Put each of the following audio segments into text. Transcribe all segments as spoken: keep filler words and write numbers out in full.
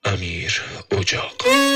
امیر اجاق.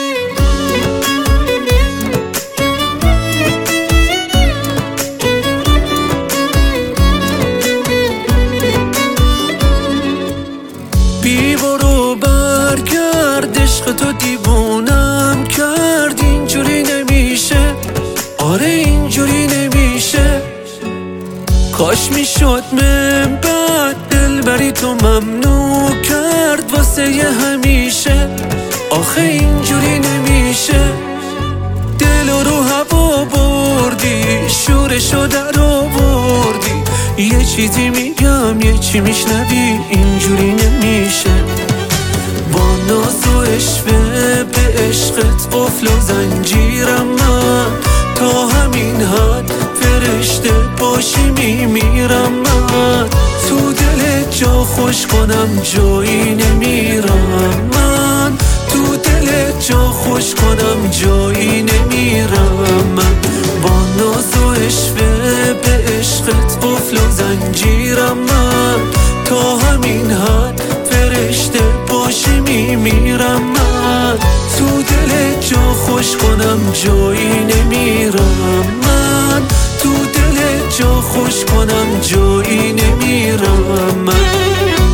بی برو برگرد، عشق تو دیوونم کرد. اینجوری نمیشه، آره اینجوری نمیشه. کاش میشد من بعد دل بری تو ممنوع کرد واسه ی همیشه. آخه اینجوری نمیشه. دل رو هوا بردی، شورشو در آوردی. یه چیزی میگم یه چی میشنوی، اینجوری نمیشه. با ناز و عشوه به عشقت قفل و زنجیرم من. تا همین حد فرشته باشی میمیرم من. تو دلت جا خوش کنم جایی نمیرم من. تو دلت جا خوش کنم جایی نمیرم من. با ناز و عشوه به عشقت قفل و زنجیرم من. تا همین حد فرشته باشی میمیرم من. تو دلت جا خوش کنم جایی نمیرم من. تو دلت جا خوش کنم جایی نمیرم من.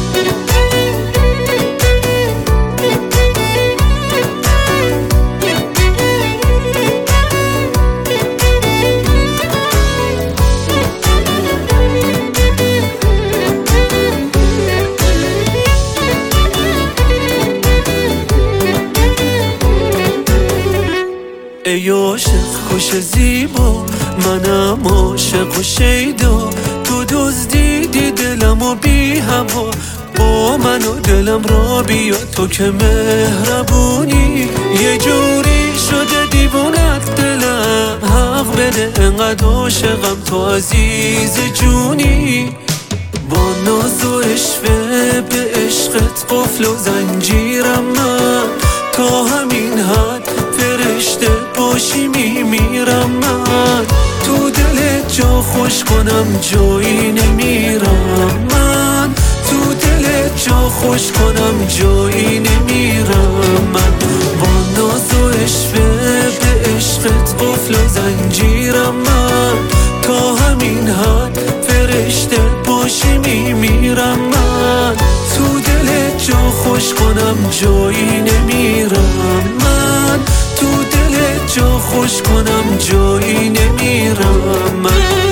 ای عاشق خوش زیبا، منم عاشق و شیدا. تو دزدیدی دلم و بی هوا، با من و دلم را بیا. تو که مهربونی یه جوری شده دیوونت دلم. حق بده انقدر عاشقم تو عزیز جونی. با ناز و عشوه به عشقت قفل و زنجیرم من. تا همین حد فرشته باشی میمیرم من. تو دلت جا خوش کنم جایی نمیرم من. تو دلت جا خوش کنم جایی نمیرم من. با ناز و عشوه به عشقت قفل و زنجیرم من. تا همین حد فرشته باشی میمیرم من. تو دلت جا خوش کنم جایی نمیرم من. تو دلت جا خوش کنم جایی نمیرم من.